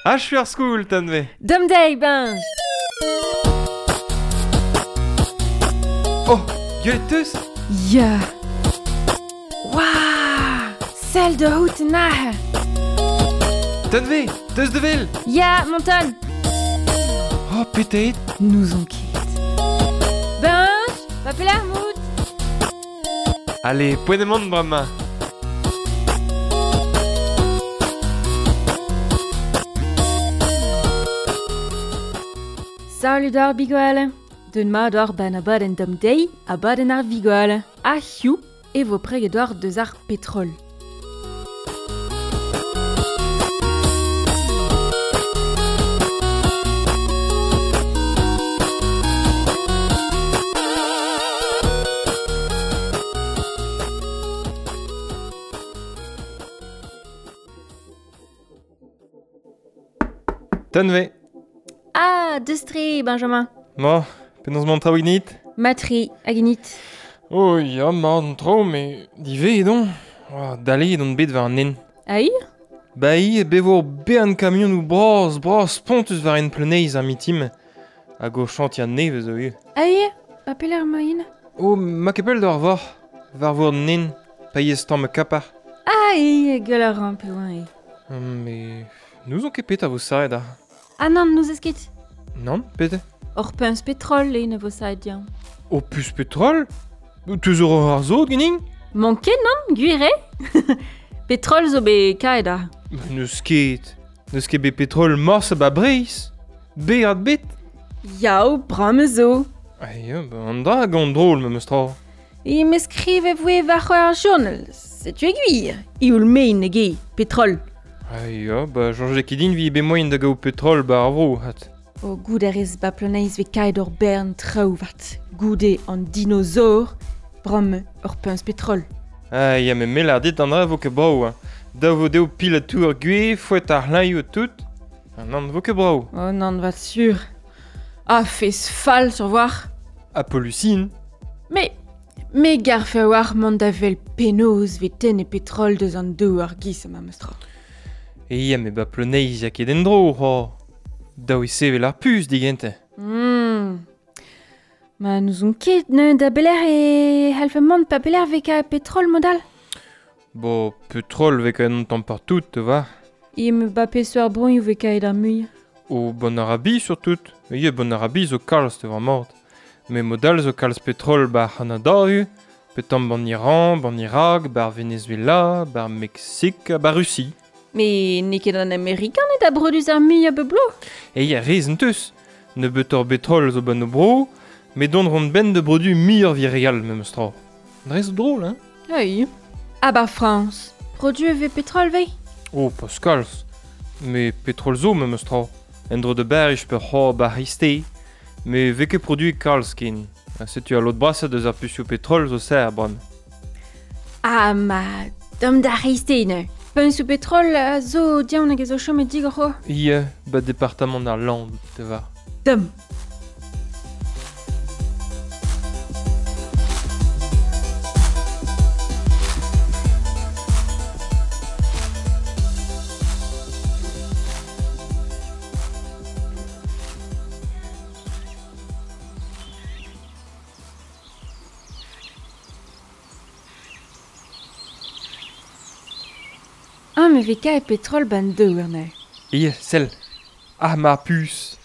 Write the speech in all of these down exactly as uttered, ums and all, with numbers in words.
Ah, je suis à school, Tanve. Dom day, ben. Oh, gueulteus. Ja. Wauw. Celle de houten nahe. Tanve, deus de vel. Ja, monton. Oh, peut-être. Nous on quitte. Ben, papel armoud. Allez, point de monde, brama. Salut d'or bigoale. D'un ma d'or ben a bad en dom day, a bad en ar bigoale. A hiou, et vos preg d'or deus ar pétrole. Tanve. Ah, deustre, Benjamin. Mo, penons mon traoignit. Matri, aginit. Oh, ya, man, tro, mais dive edon. Oh, d'aller edon bet war nen. Aïe? Ba i, e bevour be an kamion ou bros, bros, pontus war en pleneiz ar mitim. A go chant ya neve zo eo. Aïe? Papel ar moyen? Oh, ma kepel d'or vor. Var vor nen, pa yez tamm kapar. Aïe, gueule ar rampe oan e. Hum, mais nous on kepet a vo saet a. Ah non, nous esket. Non, pete? Or peus pétrole e ne vo saedian. O pus petrol? Teus euro ar zo, gening? Manke non, guire? Pétrole zo be kaeda. Neus ket. Neus ket be petrol mors ba breiz. Be ad bet. Yao, brame zo. Aïe, ba an dra gant drôle, me meus tra. E me skrive voe var ar journal. Setu aiguille. Ioul mein ege, pétrole. Aïe, ba Georges Kedin vi be moyen da gao petrol ba ar vro, hat. O goud er ez ba planeiz ve kaed ur bern trao vat. Goude an dinosaur, brame ur peus pétrole. Aïe, me mel ar dit an dra vo ke brao, hein. Da vo deo pil a tour gwe, fouet ar laio tout. An an vo ke brao. Oh non, vat sûr. Ah, fes fall sur voir. A polucine. Mais, me garfe war mandavel penaos ve ten e pétrole deus an deu ar gis ma mestra. Aïe, me ba pleneiz ya ket en dro, ho. Da oe sevel ar pus, digente. Hmm. Ma nous on ket ne da beler e halfe mont pa beler ve ka pétrole modal. Bo, petrol vek an tamm partout, te va. E me ba peseur brun ve ka ed ar mui. O Bon Arabi, surtout. Ie, Bon Arabi zo kalz te var mord. Me modal zo kalz petrol bar Hanadaru, petam ban Iran, ban Irak, bar Venezuela, bar Mexique, bar Russie. Me ne ket an Amerikan e da brodus ar mui a beblo. E ia rezen teus. Ne betor petrol zo ban o bro, me don ront ben de brodu mir vireal, me meus tra. Dre zo drôle, hein? Aïe. Ah bah France. Produit ve pétrole vei? Oh, pas kalz. Me petrol zo, me meus tra. En dro de berj per c'hor bar histe, me veke produit kalz ken. Setu a lot brasa deus ar pusio petrol zo ser, bron. Ah ma dom da reiste ne. Peun sou pétrole a zo diaon hag ezo chom e digro. Ie, ba departement ar land, te va. Dom. Ah, me ve ka e pétrole ban deu ur ne. Ie, sel. Ah, ma puce.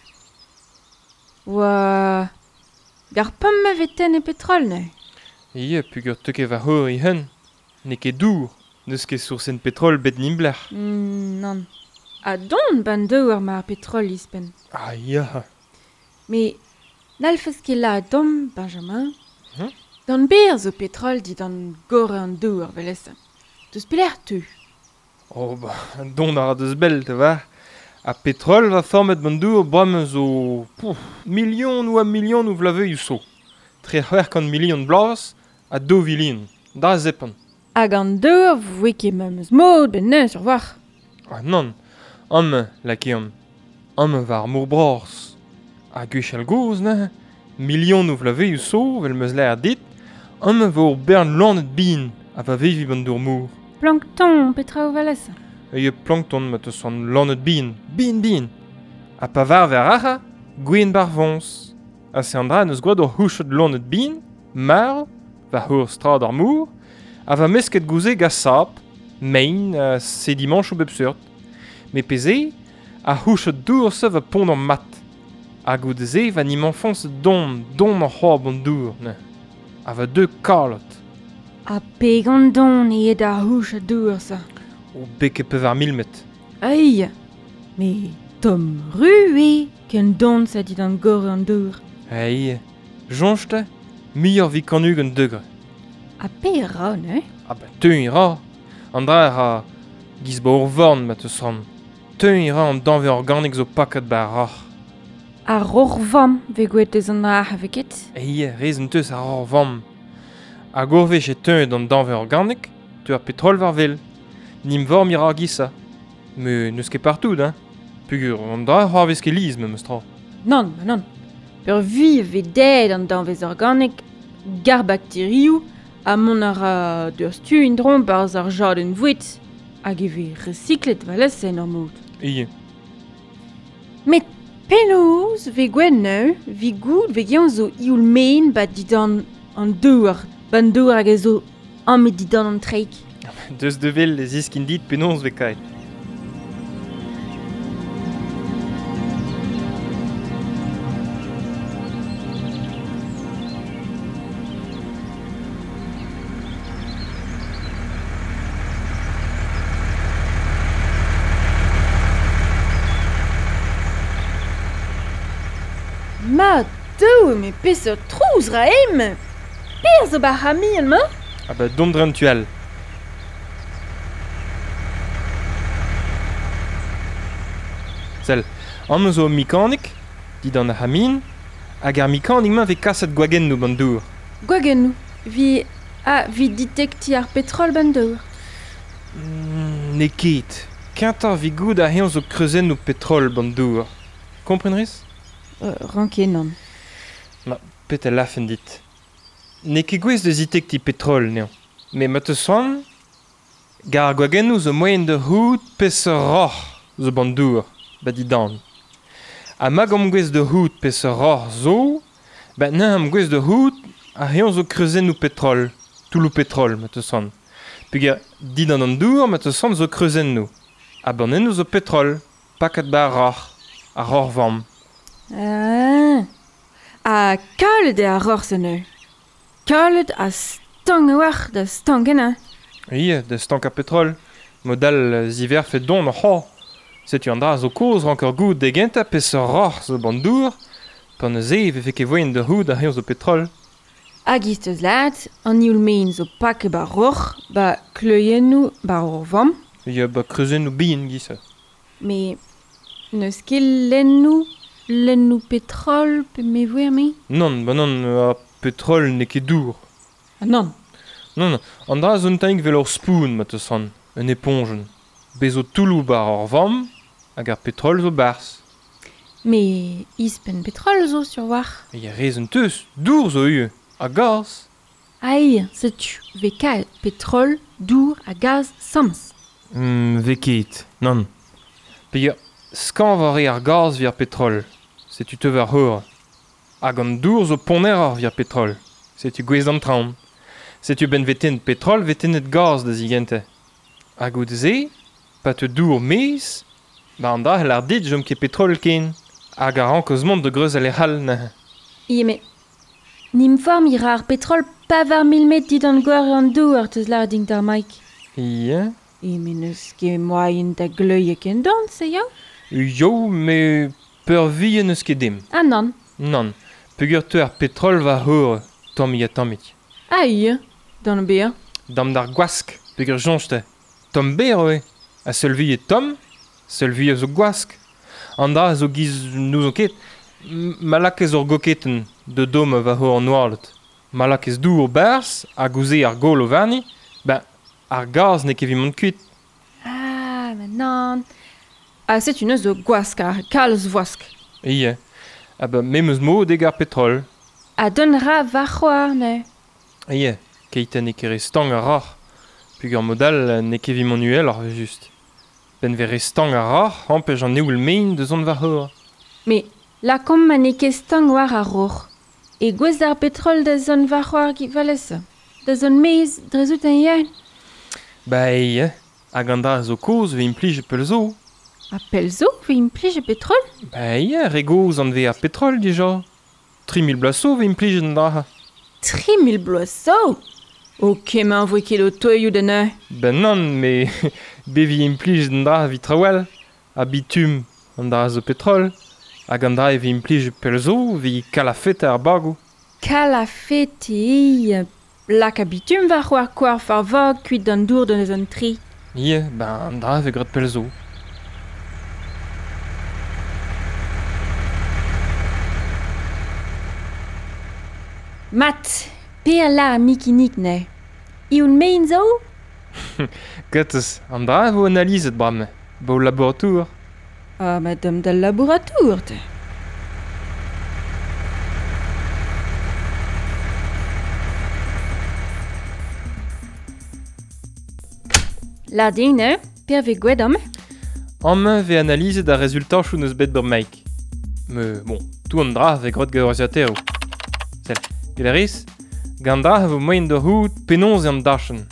Oa... Gar pom me ve ten e pétrole ne. Ie, pugur teke va hor i hen. Ne ket dour. Neus ket sourcen petrol bet nimbler. Hmm, non. A don ban deu ur ma pétrole ispen. Ah, ia. Me, n'alfes ket la dom, Benjamin. Hm? Dan ber zo pétrole dit an gore an deu ur velesa. Deus peler tu. Oh, ba, don ar deus bel, te va. A petrol va formet ban dour bram zo... Pouf, million ou a million ou vlaveu so. Tre c'hwer kan million blas a do vilin. Da zepan. Hag an deur voe ket memes mod ben neus ur war. Ah, non. Am, la keom. Am var mour bras. A gwechal goz, ne? Million ou vlaveu so, vel meus l'air dit. Am va ur bern lanet bin a va vevi ban dour mour. Plankton, petra o valesa. Eo plankton ma te son lannet bin, bin bin. A pa var ver ara, gwen bar vons. A se an dra neus gwad ur houchet lannet bin, mar, va hor strad ar mour, a va mesket gouze ga sap, mein, uh, se dimanche o bep seurt. Me peze, a houchet dour se va pont an mat. A gout ze va nim enfans don, don an c'hoar bon dour, ne. A va deux kalot. A pe gant don e da houch a dour sa. O beke pe var milmet. Aïe, me tom rue ken don sa dit an gore an dour. Hei, jonchte, mior vi kanug an deugre. A pe ra, ne? Ah ba, teun ira. An dra ha giz ba ur vorn ma te son. Teun ira an danve organik zo paket ba rach. A ror vam ve gwet eus an dra haveket. Hei, rezen teus a ror vam. A gorvech e teun an danve organik, tu ar petrol var vel. Nim vor mi ra gisa. Me neus ket partout, hein. Pugur, an dra c'hoar vez ket liz, me meus tra. Non, ba non. Per vi ve dead an danvez organik, gar bakterioù, a mon ara d'ur stu in drom par ar jaden vouet, hag e ve recyklet valesen ar mod. Hei, Met penaos ve gwen neu, vi gout ve gean zo ioul mein bat didan an dour, ban dour hag e zo an met didan an treik. deus de vel les iskin dit penons ve kaet. Ma dou, me peseurt trouz ra em! Per zo ba hami an ma? Ah ba, dom tual. Sel, an eus o mekanik, dit an a hamin, hag ar mekanik ma ve kaset gwagen nou ban dour. Gwagen nou, vi... Ah, vi detekti ar petrol ban dour. Mm, ne ket. Kentar vi goud a heon zo kreuzen nou petrol ban dour. Komprenriz? Uh, Ranken non. Pet a lafen dit. Ne ket gwez de zitekti petrol, neon. Me ma te soan, gar gwagen nou zo moyen de hout peseur roc'h zo ban dour, ba di dan. A mag am gwez de hout peseur roc'h zo, ba na am gwez de hout a heon zo kreuzen nou petrol, toulou petrol, ma te soan. Puger, di dan an dour, ma te soan zo kreuzen nou. A banen nou zo petrol, paket ba roc'h, a roc'h vam. Ah. A kalet e a ror se neu. Kalet a stang war da stangena. Ie, de stank a petrol. Modal ziver fet don o c'ho. Setu an dra zo koz rankor gout de genta peseur roc'h zo ban dour, pan a ze ve feke voyen de hout a heon zo petrol. Hag ist eus lat, an ioul mein zo pake ba ror, ba kleuien nou ba ror vam. Ie, ba kreuzen nou bin gisa. Me neus ket len nou, len nou petrol pe me voer me? Non, ba non, a petrol ne ket dour. Ah non. Non, non, an dra zon taink vel ur spoun, ma te son, un epongen. Bezo toulou bar ur vam, hag ar petrol zo bars. Me ispen petrol zo sur war. Ie, rezen teus, dour zo ue, a gaz. Aïe, setu ve kaet petrol, dour a gaz sams. Hmm, ve ket, non. Peger, skan var e ar gaz vi ar petrol, setu te ver hor. Hag an dour zo poner ar vi ar petrol, setu gwez an traoñ. Setu ben vetennet petrol, vetennet gaz da zigente. Hag out ze, pa te dour mez, ba an da hel ar dit jom ket petrol ken, hag ar ankoz mont de greuz al e hal na. Ie, me nim form ira ar petrol pa var mil met dit an gwar an dour teus lar ding d'ar maik. Ie? E me neus ket moyen da gleuie ken dan, se ya? Jo, me peur vi en eus ket dim. Ah non. Non, peogwir te ar petrol va hor, tammig a tammig. Aïe, dan beer. Dam d'ar gwask, peogwir jonchte. Tom ber oe, a seulvi e tom, seulvi a zo gwask. An da zo giz nou zo ket, malak ez ur goketen de dom va hor an oarlet. Malak ez dour bars, a gouze ar gol o varni, ben, ar gaz ne ket vi mont kuit. Ah, mais non. Ah, c'est une zo gwask ar kalz voask. Ie, a ben, memeus mo deg ar petrol. A don ra va c'hoar, ne? Ie, keiten e kere stang a rach. Pugur modal ne ket vi mon uel ar just. Ben vere stang a rach, ampez an eoul mein de zon war hor. Me, la kom man e ket stang war a roch. E gwez ar petrol da zon war c'hoar givalese. Da zon mez, drezout en yen. Ba eh, hag an da zo koz ve implije pel zo. A pel zo, ve implije petrol? Ba eh, regoz an ve ar petrol dija. tri mil blaso ve implije an da. tri mil bloaso? O kemañ voe ket o toioù den eur. Ben non, me bevi implije an da vi trawel. A bitum an da zo petrol. Hag an da e ve implije pel zo vi kalafet ar bagou. Kalafet e lak a bitum war c'hoar koar far vag kuit d'an dour de zon tri. Ie, ben an da ve gret pel zo. Mat, pe la mikinik ne. Iun mein zo? Gattez, an da vo analizet brame. Bo laboratour. Ah, ma dom da laboratour, te. La din, ne? Per ve gwed am? Amme ve analizet a rezultat chou neus bet ber meik. Me, bon, tou an dra ve grot gaorzatero. Sel, geleriz, gant da vo moyen de hout penonz an dachen.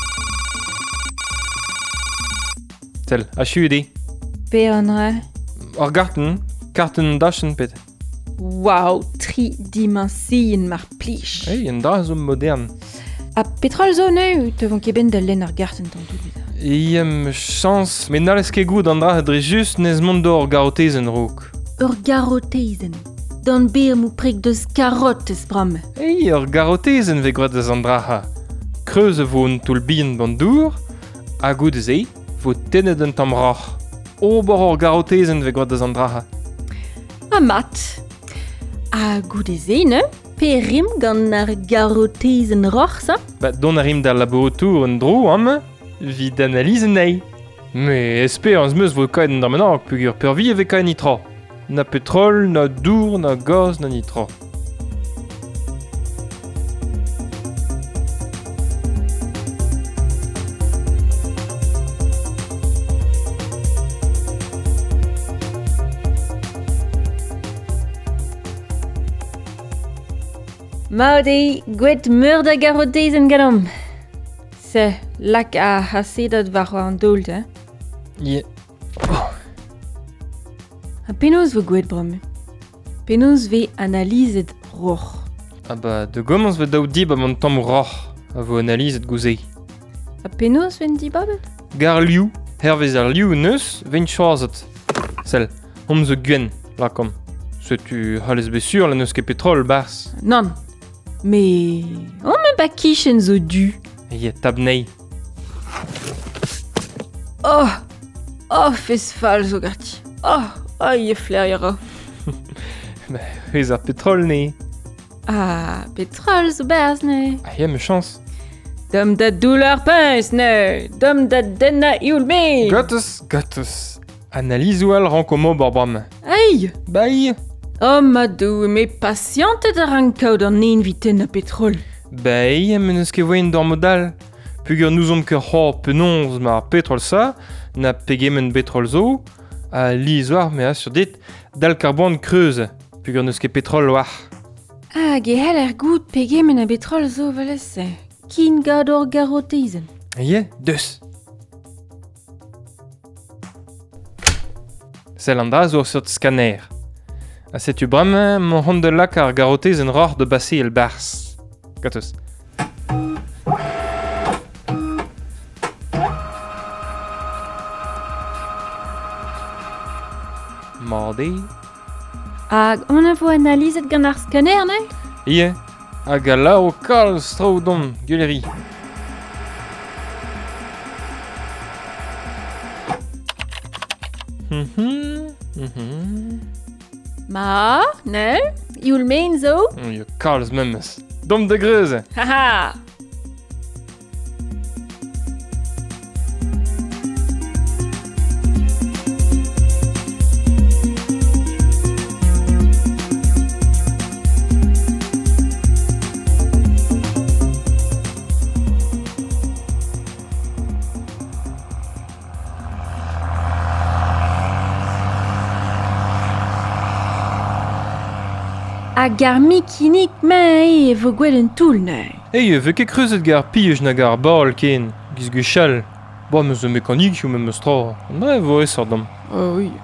Sel, a chude. Pe an re? Ar garten, karten dachen pet. Wow, tri dimension mar plij. Hey, an da zo modern. A petrol zo ne, te vont ket ben da len ar garten tan tout. Iem chans, me nalez ket gout an dra dre just nez mont d'or garotezen rouk. Ur garotezen. Dan beer mou prek deus karotes bram. Hey, ur garotezen ve grot eus an dra. Kreuze vo un toul bien bandour, a gout eus e, vo tennet un tamm rach. Ober ur garotezen ve grot eus an dra. A mat. A gout ez e, ne? Pe rim gant ar garotezen roch, sa? Ba, don a rim da laboratour un dro, amme, vi d'analize nei. Me espe ans meus vo kaet an damenak, pugur per vi eve kaet nitra. Na petrol, na dour, na gaz, na nitra. Maudei, gwet meur da garotezen ganom. Se, lak a hasedat war an dolt, eh? Ie. A penaos vo gwet bram. Penaos ve analizet roch. Ah ba, de gomans ve daou dib am an tamm rach, a vo analizet gouze. A penaos ven di babel? Gar liou, hervez ar liou neus, ven choazet. Sel, om zo gwen, lakom. Setu halez besur la neus ket petrol bars. Non. Me... On me ba kichen zo du. Ie, tab nei. Oh! Oh, fes fall zo garti. Oh! Oh, ye flair yara. Ba, rez ar petrol ne. Ah, petrol zo bers ne. Ah, ie, me chans. Dom da doular pince ne. Dom da denna iul me. Gattez, gattez. Analizou al rankomo bar bram. Hey! Ba, ie. Oh, ma dou, me patientet ar rankaout an een viten a petrol. Ba, ie, men eus ket voen d'ar modal. Pugur nous om ket c'hor penonz ma petrol sa, na pegemen petrol zo, a liz war, me a sur dit, dal karbon kreuze, pugur neus ket petrol war. Ah, ge hel er gout pegemen a petrol zo velese. Kin gad or garotezen. Ie, deus. Sel an da zo sur scanner. A setu brame, mon hon de lak ar garotezen roc'h de basse el bars. Gattez. Mardi. Hag on a vo analizet gant ar scanner, ne? Ie, hag a la o kal strao don, guleri. Mhm, mhm. Ma, ne? Iul mein zo? Ie, kalz memmes. Dom de greuze. Haha! A gar mikinik me e vo gwed un toul ne. Hey, ve ket kreuzet gar pij na gar bal ken, giz gwechal. Ba, meus o mekanik yo me stra. An da e vo e sardam. Oh oui.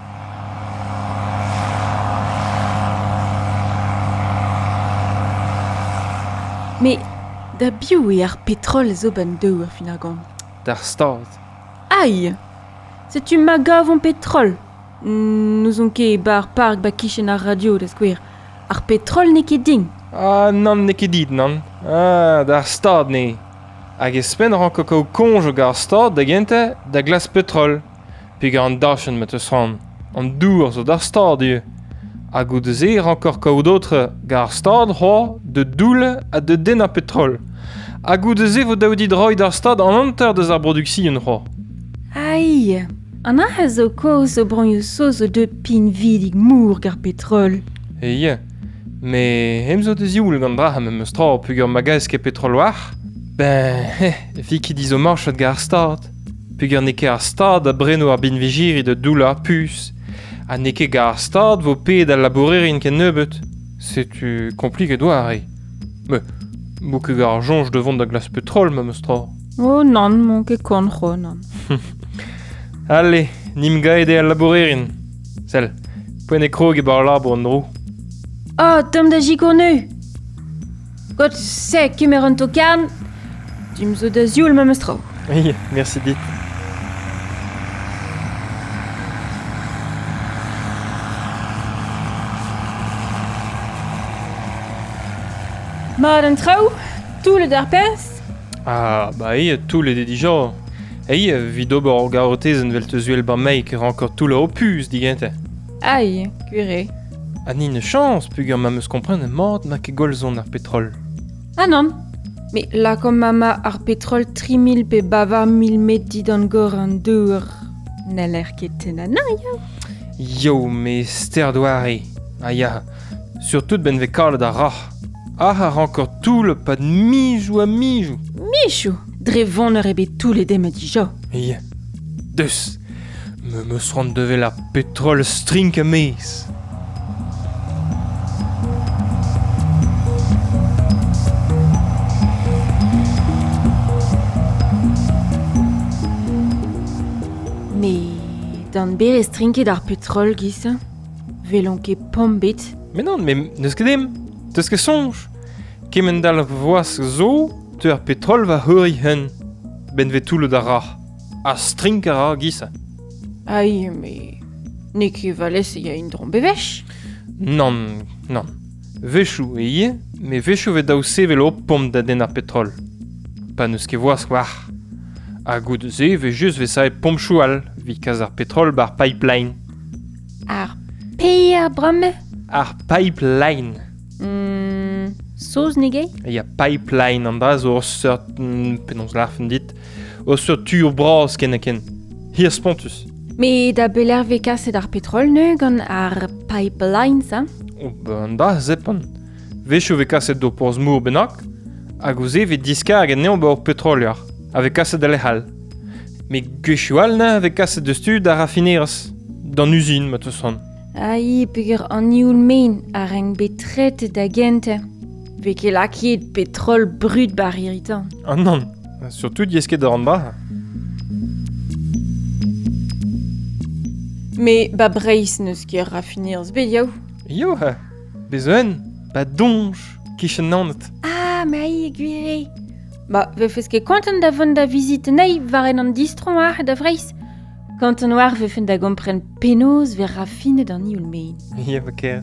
Me, da biou e ar petrol zo ban deu ar fin ar gant. Dar stad. Aïe! Setu ma gav an petrol. Nous on ket bar park ba kichen ar radio da skouer. Ar petrol ne ket ding. Ah, nan ne ket dit, nan. Ah, dar stad ne. Hag e spen ran koko konj o gar stad da gente da glas petrol. Pig an dachen met eus ran. An dour zo dar stad eo. Hag o deus e rankor kao d'autre gar stad ho de doule a de den a petrol. Hag o deus e vo daoudi droi dar stad an anter deus ar produksien ho. Aïe! An a zo koz o branio so zo de pin vidig mour gar petrol. E ye. Me hem zo deus youl gant dra ha me meus tra pug ur magaz ket petrol war. Ben, he, vi ki dizo marchet gar stad. Pug ur neke ar stad a breno ar binvejiri de doula ar pus. A neke gar stad vo ped a labourerin ken nebeut. Setu kompliket war e. Me, mo ket gar jonj devant da glas petrol me meus tra. Oh nan, mon ket koncho nan. Allez, nim gaede a labourerin. Sel, poen e krog e bar labor an dro. Oh, tom da jikorneu! Got se kemer an tokarn, dim zo da zioul ma meus tra. Oui, merci dit. Mat an trao, toule d'ar pez? Ah, bah ei, tout le dija. Ei, vi d'ober o garotez en vel te zuel ba mei ket rankor tout la opus, digente. Aïe, gwire. Ha ni ne chans, pug ur ma meus kompren mat na ket golzon ar petrol. Ah non. Me la kom mama ar petrol tri mil pe bavar mil met dit an gor an deur. Nel er ket tenana, ya. Yo, me ster doare. Ah ya, surtout ben ve kallet a rach. Ah, ha rankor tout le pad mijou a mijou. Michou, dre vont ur ebe toule demet dija. Ei, deus, me meus rand devel ar petrol strink a mez. Me dan berez trinket ar petrol gisa, velon ket pombet. Mais non, mais neus ket dem, teus ket sonj. Kemen dal voaz zo, te ar petrol va heuri hen. Ben ve tout le da ra. A strink a ra gisa. Aïe, me ne ket valez e ya un dron bevech. Non, non. Vechou e ie, me vechou ve daou sevel op pom da den ar petrol. Pa neus ket voaz war. A gout ze ve just ve sa e pom choual, vi kaz ar petrol bar pipeline. Ar pe ar brame? Ar pipeline. Hmm, soz nege? E ya pipeline an da zo ur seurt, mm, penons larfen dit, ur seurt tur bras ken ken. Hier spontus. Me da beler ve kaset ar petrol ne gant ar pipeline, sa? O, ben da zepan. Vechou ve kaset do porz mour benak, hag o ze ve diskarg en neon ba ur petroliar, a ve kaset ale hal. Me gwechoual ne ve kaset de stud a raffineras, dan usine, ma te son. Aïe, peger an ioul mein a reng betrete da gente. Ve ket lakiet petrol brut bar irritant. Ah non, surtout diesket da an ba. Me ba breiz neus ket raffinerzh bet yaou. Yo ha, bezoen, ba donj, kichen nanet. Ah, me aïe, gwire. Ba, ve fes ket kontent da vont da vizite nei waren an distron ar da vreiz. Kanton war ve fen da gompren penoz ver raffine d'an ioul mein. Ya va kez.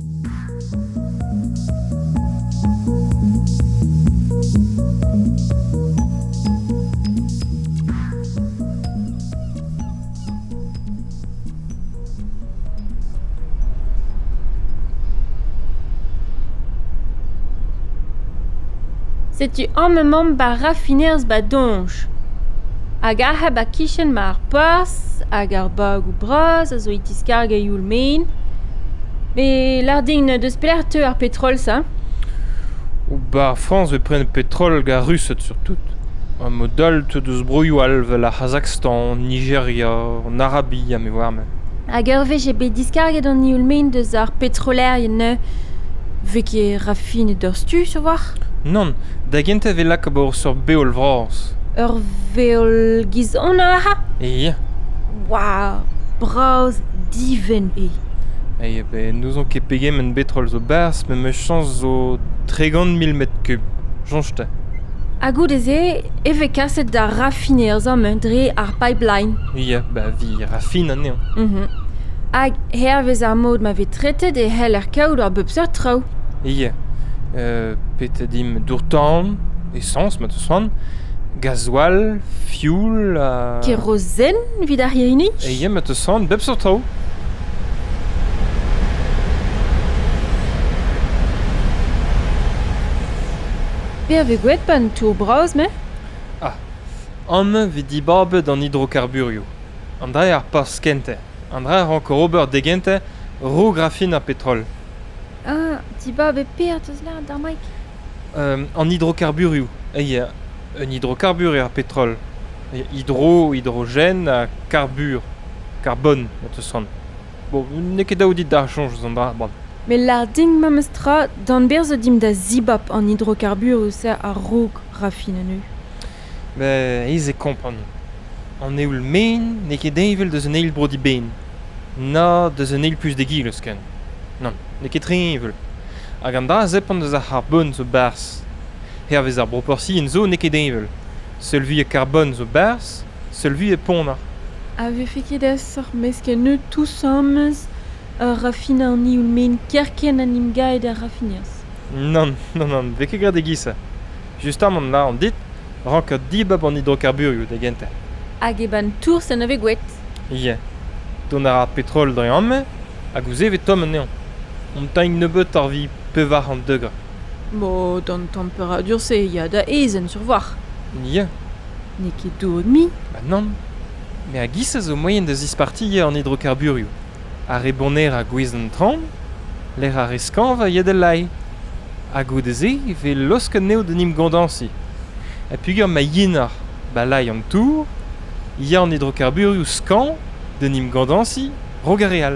Setu ammement ba raffinerzh ba donj. Hag a ha ba kichen ma ar pas, hag ar bag ou bras, a zo itiskarg a ioul mein. Me larding ne deus pelec'h teu ar petrol, sa? Ou ba France ve pren petrol ga russet surtout. A modal te deus broioù alvel a Kazakhstan, Nigeria, en Arabie, a me war me. Hag ur vez e bet diskarget an ioul mein deus ar petrolerien ne, Veke raffine d'ur stu, so war? Non, da gente ve lak a bor sur beol vras. Ur veol giz ona ha? Iya. Waouh, braus diven e. Eia, be, nous on ket pegem en betrol zo bers, me me chans zo tregant mil mètres cubes. Jonchte. A goude ze, eve kaset da raffiner zo me dre ar pipeline. Iya, ba vi raffin an eo. Mhm. Hag her vez ar mod ma ve trete de hel er kaout ar bep seur trao. Iya. Euh, pet dim dourtan, essence, ma teus ran, gasoil, fuel, a... Kerosen vid ar hirini? Eia, ma teus ran, bep sur trao. Per ve gwet pan tour braus me? An ve dibabet an hydrocarburio. An dra ar pas kente. An dra ar ankor ober degente, ro grafin ar petrol. Ah, di ba be per teus la dar maik? Euh, an hydrocarburio. Eia, un hydrocarbure ar petrol. Eia, hydro, hydrogène, a carbure. Carbone, ma teus ran. Bon, ne ket daoudit d'ar chanj an dra, bon. Me la ding ma mestra, dan ber zo dim da zibap an hydrocarbure ou se ar rog raffine nu. Be, ez e kompran. An eoul main, ne ket devel deus un eil brodi ben. Na, deus un eil plus de gil eus ken. Non, ne ket trevel. Hag an da zepan deus ar carbone zo bars. Her vez ar broporsi en zo ne ket devel. Selvi e carbone zo bars, selvi e pona. A ve feket ez ar mesken nu tout sammes ar raffine an ioul men kerken an im gaed ar raffiniers. Non, non, non, veke gra de gisa. Justam la an dit, rank a dibab an hydrocarburio de gente. Hag e ban tours en ave gwet. Ie. Don ar petrol dre amme, hag ouze ve tom an eon. On taing nebeut ar vi pevar an degra. Mo, dan temperadur se ya da ezen sur war. Ie. Ne ket dour mi. Ba non. Me a gisa zo moyen deus isparti an hydrocarburio. A reboner a gwez an tram, l'er a reskan va yed el lai. A goudeze ve losk an neo denim gandansi. A pugur ma yenar ba lai an tour, ya an hydrocarburio skan denim gandansi rogareal.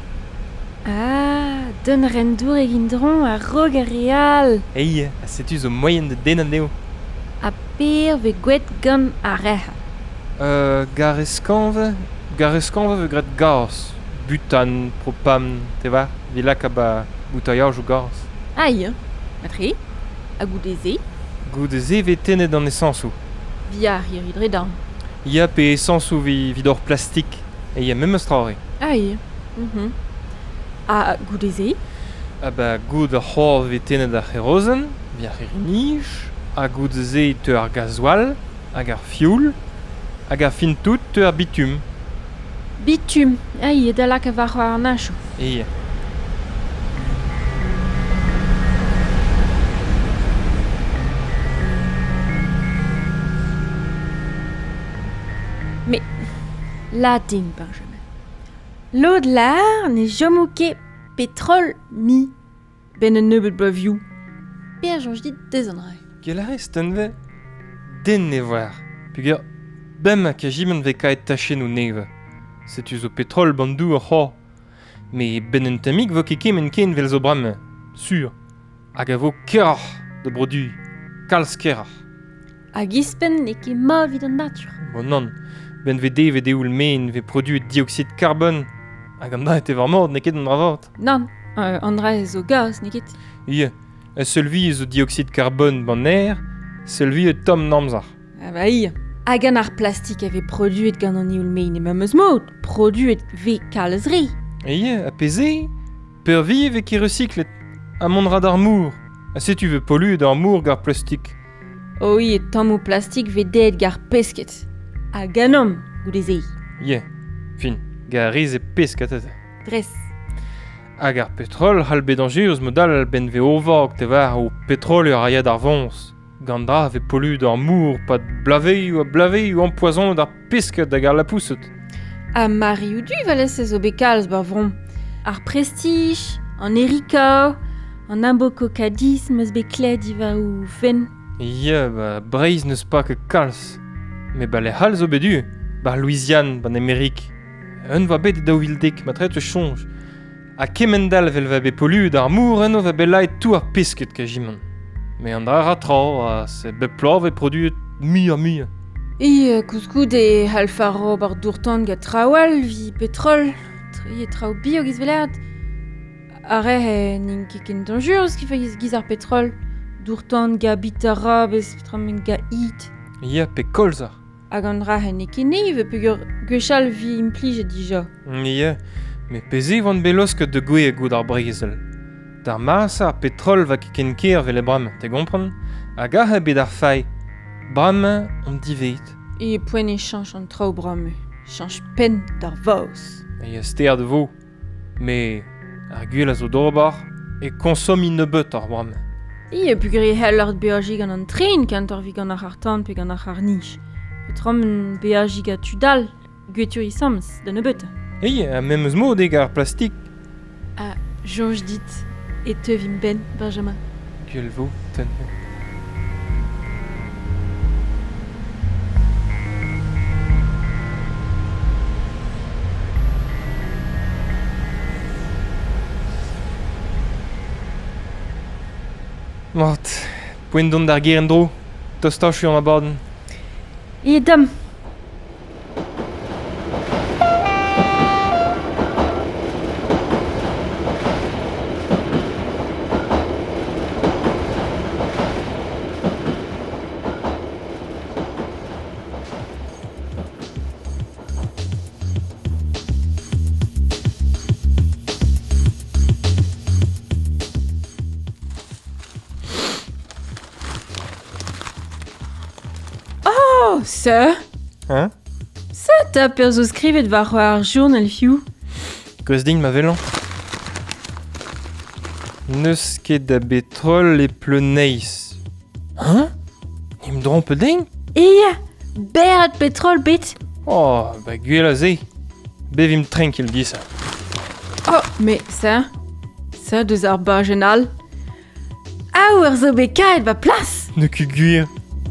Ah, den ren dour egin dron a rog a real. Eie, a setu zo moyen de den an neo. A per ve gwet gant a reha. Euh, gar eskanve, gar eskanve ve gret gaz. Butan, propam, te va, vilak a ba boutaiaj o gaz. Aïe, matre, a goudeze, Goudeze ve tenet an essenso. via hir idredan. Ya pe essenso vi vidor plastik, e ya mem estrare. Aïe, mhm. A goudeze, A ba goud a c'hor ve tenet ar c'herozen, via ar nij, a goudeze te ar gasoil, hag ar fuel, hag ar fin tout te ar bitum. bitum, aïe, da lak a var ar nacho. Eie. La ding, Benjamin. L'eau de l'art n'est jamais ket pétrole mi. Ben un neubet braviou. Per jonge dit dezonrai. Gel a rest en ve den ne voir. Pugur, bem a kajimen ve kaet tachen ou neve. Setu zo petrol bandou a c'hor. Me ben un tamik vo ket kemen ken vel zo bram. Sur. Hag a vo kerach de brodu. Kalz kerach. A gispen ne ket ma vid an natur. Bon non. Ben ve de ve de oul men ve produet dioxyde carbone. Hag an da ete var mord ne ket an dravort. Non, euh, André zo gaz, ne ket. Ie. A selvi zo dioxyde carbone ban air, selvi e tom namzar. Ah ba iya. Hag an ar plastik ave produet gant an ioul mein e memeus mod. Produet ve kalezri. Ie, a peze, per vi ve ket recyklet. A monra d'ar mour. A se tu veux polluet d'ar mour gar plastik. Oh oui, et tamm o plastik ve deet gar pesket. A ganom, goudeze. Ie, fin, gar riz e peskat eta. Dres. Hag ar petrol c'hall bet dangerus modal al ben ve ovag te var o petrol ur aiad ar vons. Gandra ve polluet d'ar mour, pat blavei ou a blavei ou empoison d'ar peskat da gar la pousset. A mari ou du valez ez o bekalz bar vrom. Ar prestij, an erika, an amboko kadis meus beklet iva ou fen. Ie, ba breiz neus pa ket kalz. Me ba le c'hall zo bedu, bar Louisiane ban Emerik. Un va bet daou vildek, ma tret e chonj. A kemendal vel va be polud ar mouren o va be lait tout ar pisket ka jimon. Me an dra tra a se be plov e produet mi a mi. E kouskout e halfaro bar dourtan ga trawal vi petrol. Tri e trao bio giz velad. Are e nin keken dangerous ki fa giz ar petrol. Dourtan ga bitara bez tramen ga hit. Ya pe kolza. Hag an dra e ne kene ve peogwir gwechal vi implije dija. Ya, me peze vant belos ket de gwe gout ar brezel. Dar massa ar petrol va keken ker vel e bram, te gompran? Hag a ha bet ar fai. Bram on divet. E poen e chanj an trao brame. Chanj pen d'ar vaos. E ya ster de vo. Me ar gwell a zo dorbar e konsomi nebeut ar bram. E peogwir e hel ar beaji gant an tren kant ar vi gant ar hartan pe gant ar nij. Petrom un beaji ga tudal, gwetur i sams, da nebeut. E a mem eus mod eg ar plastik. A jonj dit, e teuvim ben, Benjamin. Gwell vo, ten. Mort, poent dont d'ar geren dro, tostachu an abaden. E dam. Oh, ça Hein? Ça t'as perso skrivet war ar journal fiou. Gwez din ma velan. Neus ket da betrol e pleuneiz. Hein? Nim dron pe din? Eia, bert petrol bet. Oh, ba gwell a ze. Bevim tranquil di ça. Oh, mais ça, ça deus ar bajenal. Ah, ur zo bet kaet va plas. Ne ket gwir.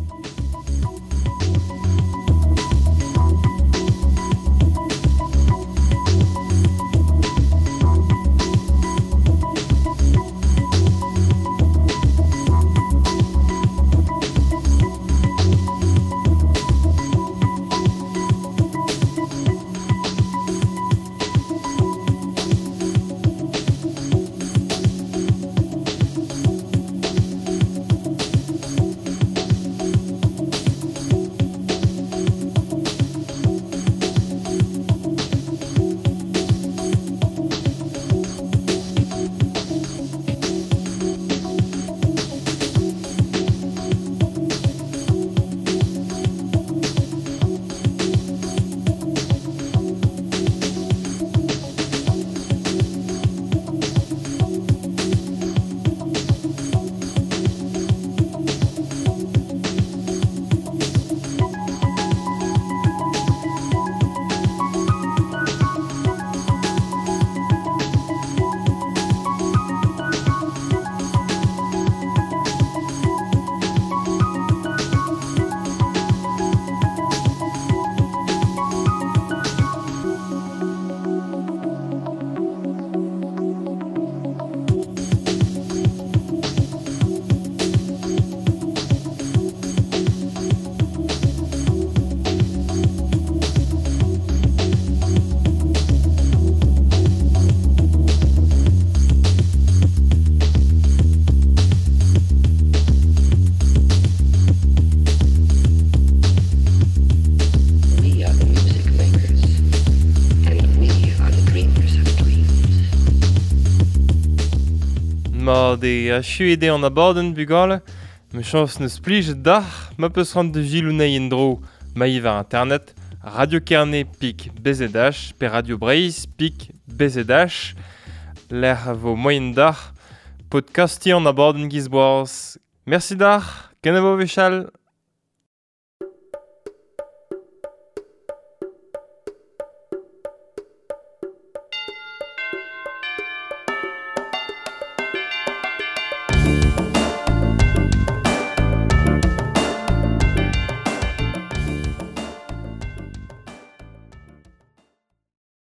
Ma de a chuede an abaden bugale, me chans neus plij dar, ma peus rand de jilounei en dro, ma iva internet, Radio Kerne pik bezedach, pe Radio Breiz pik bezedach, l'er vo moyen dar, podcasti an abaden gizboaz. Merci dar, ken vo vechal.